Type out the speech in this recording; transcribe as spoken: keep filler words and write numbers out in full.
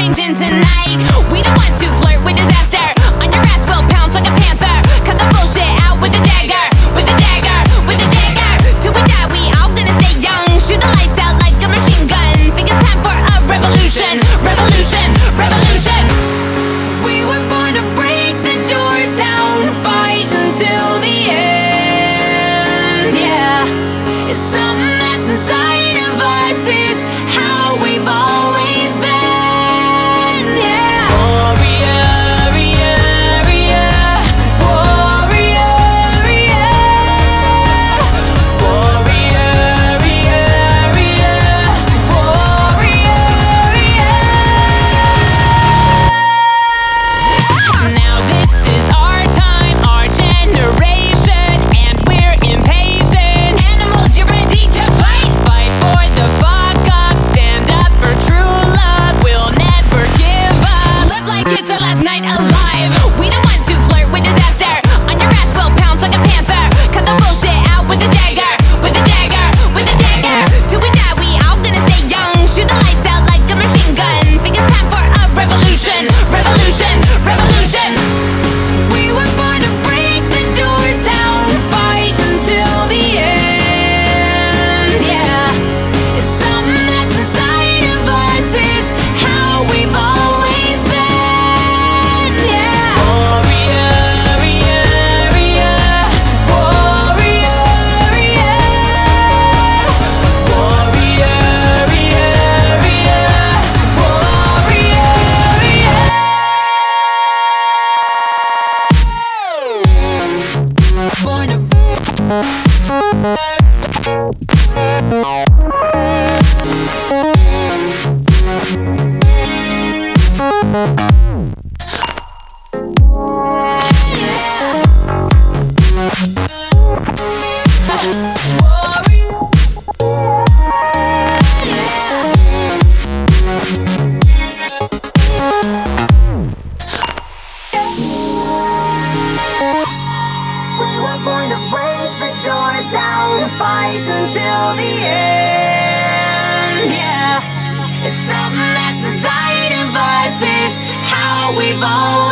changing tonight. We don't want to flirt with disaster. On your ass we'll pounce like a panther. Cut the bullshit out with a dagger. With a dagger, with a dagger. Till we die we all gonna stay young. Shoot the lights out like a machine gun. Think it's time for a revolution. Revolution, revolution. We were born to break the doors down. Fight until the end. Yeah, it's something that's inside of us. It's how we've always been. Yeah. Warrior, warrior, warrior, warrior, warrior. Now this is our time, our generation, and we're impatient. Animals, you're ready to fight. Fight for the fuck up. Stand up for true love. We'll never give up. Live like it's our last night alive. We don't want to flirt with disaster. On your ass we'll pounce like a panther. Cut the bullshit out with a dagger. With a dagger, with a dagger. Till we die we all gonna stay young. Shoot the lights out like a machine gun. Think it's time for a revolution. Revolution, revolution. We were born to break the doors down. Fight until the end. Yeah, it's something that's inside of us. It's how we've always been. Yeah. Warrior, warrior, warrior, warrior, fight until the end. Yeah, it's something that's inside of us. It's how we've always